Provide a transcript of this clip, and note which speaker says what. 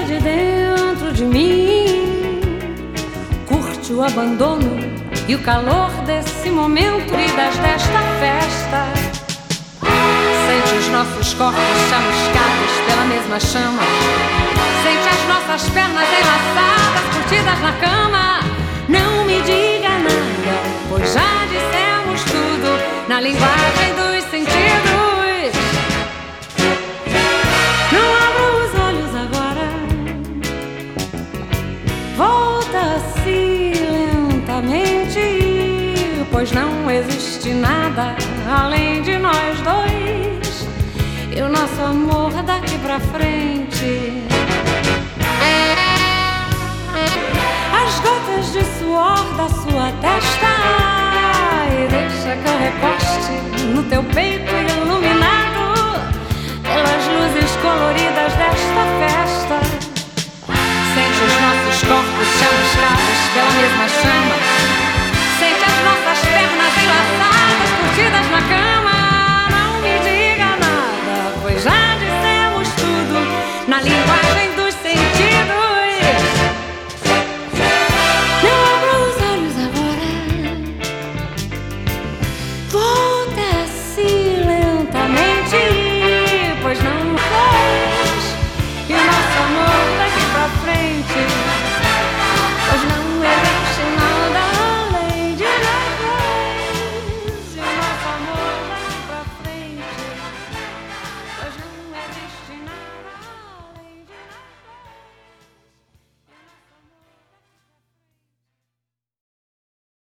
Speaker 1: de dentro de mim curte o abandono e o calor desse momento, vidas desta festa. Sente os nossos corpos chamuscados pela mesma chama. Sente as nossas pernas enlaçadas, curtidas na cama. Não me diga nada, pois já dissemos tudo na linguagem dos sentidos. Não abra os olhos agora, volta-se lentamente, pois não existe nada além de nós dois e o nosso amor daqui pra frente. As gotas de suor da sua testa, e deixa que eu recoste no teu peito